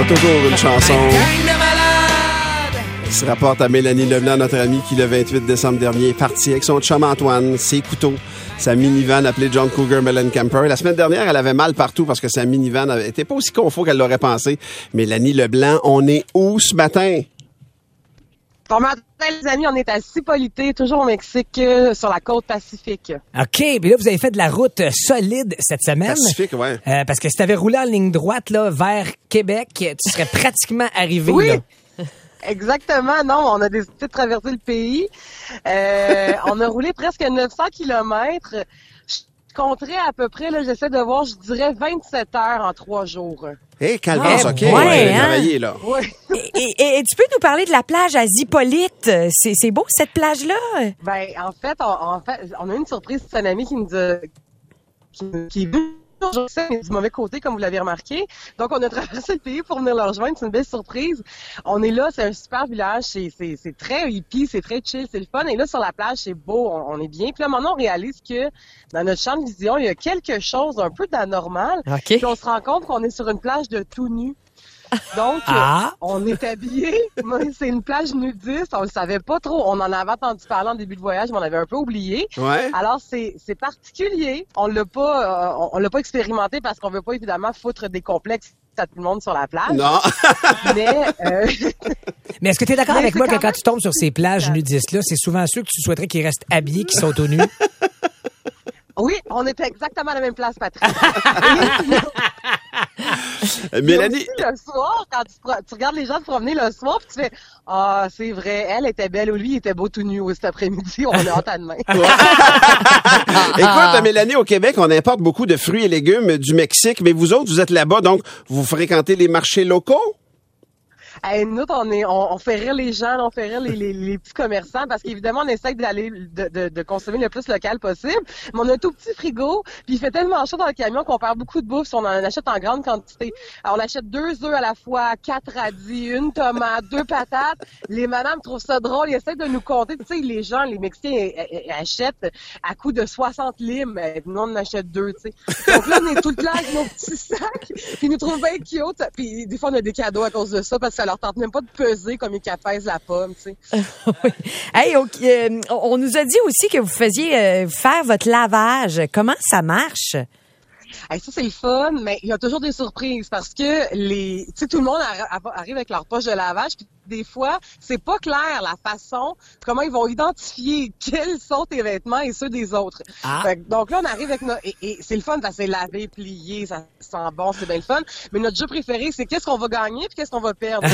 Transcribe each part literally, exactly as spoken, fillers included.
toujours une chanson qui se rapporte à Mélanie Leblanc, notre amie qui, le vingt-huit décembre dernier, est partie avec son chum Antoine, ses couteaux, sa minivan appelée John Cougar Mellencamper. La semaine dernière, elle avait mal partout parce que sa minivan n'était pas aussi confort qu'elle l'aurait pensé. Mélanie Leblanc, on est où ce matin? Bon matin, les amis, on est à Cipolite, toujours au Mexique, euh, sur la côte Pacifique. OK, puis là, vous avez fait de la route euh, solide cette semaine. Pacifique, oui. Euh, parce que si tu avais roulé en ligne droite là, vers Québec, tu serais pratiquement arrivé. Oui, là. Exactement. Non, on a décidé de traverser le pays. Euh, on a roulé presque neuf cents kilomètres. Je compterais à peu près, là, j'essaie de voir, je dirais vingt-sept heures en trois jours. Hé, hey, calvasse, Ah, OK. ouais, Ouais, hein? travaillé, là. Oui. Et, et, et tu peux nous parler de la plage à Zipolite? C'est, c'est beau, cette plage-là? Ben, en fait, on, en fait, on a eu une surprise. C'est un ami qui nous a, qui, qui est venu du mauvais côté, comme vous l'avez remarqué. Donc, on a traversé le pays pour venir le rejoindre. C'est une belle surprise. On est là, c'est un super village. C'est, c'est, c'est très hippie, c'est très chill, c'est le fun. Et là, sur la plage, c'est beau, on, on est bien. Puis là, maintenant, on réalise que dans notre champ de vision, il y a quelque chose un peu d'anormal. OK. Puis on se rend compte qu'on est sur une plage de tout nu. Donc, Ah. euh, on est habillés. C'est une plage nudiste. On le savait pas trop. On en avait entendu parler en début de voyage, mais on avait un peu oublié. Ouais. Alors, c'est, c'est particulier. On l'a pas, euh, on, on l'a pas expérimenté parce qu'on veut pas évidemment foutre des complexes à tout le monde sur la plage. Non. Mais, euh, Mais est-ce que tu es d'accord Mais avec c'est moi que quand quand même- tu tombes sur ces plages nudistes-là, c'est souvent ceux que tu souhaiterais qu'ils restent habillés, qui sont au nu? oui, on était exactement à la même place, Patrick. Et Mélanie, aussi, le soir, quand tu, pro- tu regardes les gens se promener le soir, puis tu fais « Ah, c'est vrai, elle était belle ou lui, il était beau tout nu cet après-midi, on a hâte à demain. » écoute, Mélanie, au Québec, on importe beaucoup de fruits et légumes du Mexique, mais vous autres, vous êtes là-bas, donc vous fréquentez les marchés locaux? Hey, nous, on, est, on, on fait rire les gens, on fait rire les, les, les petits commerçants parce qu'évidemment, on essaie d'aller de, de, de consommer le plus local possible. Mais on a un tout petit frigo, puis il fait tellement chaud dans le camion qu'on perd beaucoup de bouffe si on en achète en grande quantité. Alors, on achète deux œufs à la fois, quatre radis, une tomate, deux patates. Les madames trouvent ça drôle, ils essaient de nous compter. Tu sais, les gens, les Mexicains, ils, ils achètent à coût de soixante limes. Nous, on en achète deux, tu sais. Donc là, on est tout le temps avec nos petits sacs, puis ils nous trouvent bien cute. Puis des fois, on a des cadeaux à cause de ça parce que ça leur tente même pas de peser comme ils pèsent la pomme, tu sais. Oui. Hey, ok, euh, on nous a dit aussi que vous faisiez euh, faire votre lavage. Comment ça marche? Hey, ça, c'est le fun, mais il y a toujours des surprises parce que les, tu sais, tout le monde arri- arrive avec leur poche de lavage, puis des fois, c'est pas clair la façon, comment ils vont identifier quels sont tes vêtements et ceux des autres. Ah. Fait que, donc là, on arrive avec nos, et, et c'est le fun parce que c'est lavé, plié, ça sent bon, c'est bien le fun. Mais notre jeu préféré, c'est qu'est-ce qu'on va gagner puis qu'est-ce qu'on va perdre.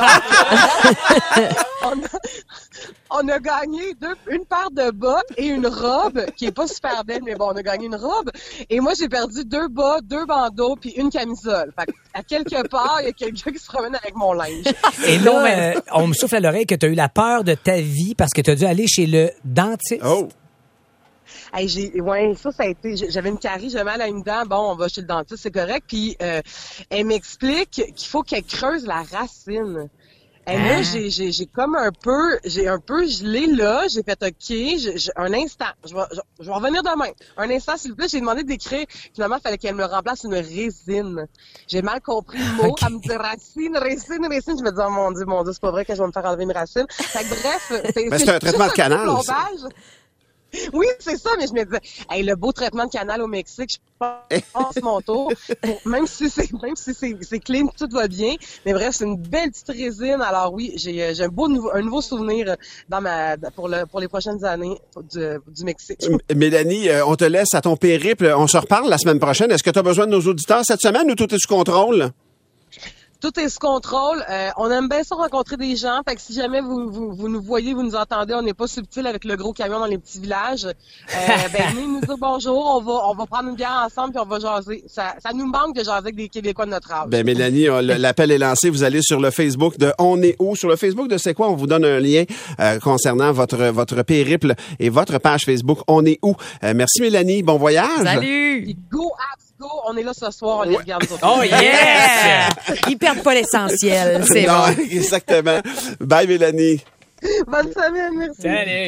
Donc, on, a, on a gagné deux, une paire de bottes et une robe qui est pas super belle, mais bon, on a gagné une robe. Et moi, j'ai perdu deux bas, deux bandeaux puis une camisole. Fait que, à quelque part, il y a quelqu'un qui se promène avec mon linge. Et là, euh, on me souffle à l'oreille que tu as eu la peur de ta vie parce que tu as dû aller chez le dentiste. Oh! Hey, j'ai, ouais, ça, ça a été, j'avais une carie, j'avais mal à une dent, bon, on va chez le dentiste, c'est correct, puis euh, elle m'explique qu'il faut qu'elle creuse la racine. Et là, j'ai, j'ai, j'ai comme un peu, j'ai un peu gelé là, j'ai fait OK, j'ai, j'ai, un instant, je vais, je, je vais revenir demain. Un instant, s'il vous plaît, j'ai demandé d'écrire, finalement, il fallait qu'elle me remplace une résine. J'ai mal compris le mot, Okay. elle me dit racine, racine, racine, je me dis, oh mon Dieu, mon Dieu, c'est pas vrai que je vais me faire enlever une racine. Fait que bref, c'est, Ben, c'est un traitement de canal, juste un ça. plombage. Oui, c'est ça, mais je me disais, hey, le beau traitement de canal au Mexique, je passe mon tour. Bon, même si c'est, même si c'est, c'est clean, tout va bien. Mais bref, c'est une belle petite résine. Alors oui, j'ai, j'ai un beau nouveau, un nouveau souvenir dans ma, pour le, pour les prochaines années du, du Mexique. M- Mélanie, euh, on te laisse à ton périple. On se reparle la semaine prochaine. Est-ce que tu as besoin de nos auditeurs cette semaine ou tout est sous contrôle? Tout est sous contrôle. Euh, on aime bien ça rencontrer des gens. Fait que si jamais vous, vous, vous nous voyez, vous nous entendez, on n'est pas subtil avec le gros camion dans les petits villages. Euh, ben, venez nous dire bonjour. On va, on va prendre une bière ensemble puis on va jaser. Ça, ça nous manque de jaser avec des Québécois de notre âge. Ben Mélanie, on- le- l'appel est lancé. Vous allez sur le Facebook de On est où? Sur le Facebook de C'est quoi? On vous donne un lien euh, concernant votre votre périple et votre page Facebook On est où? Euh, merci Mélanie. Bon voyage. Salut! Puis go, Habs, go! On est là ce soir, on les regarde. nous autres. Oh yes! Ils perdent pas l'essentiel, c'est Non, bon. exactement. Bye Mélanie. Bonne semaine, merci. Salut!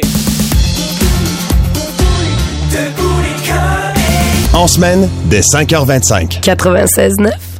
En semaine, dès cinq heures vingt-cinq. quatre-vingt-seize neuf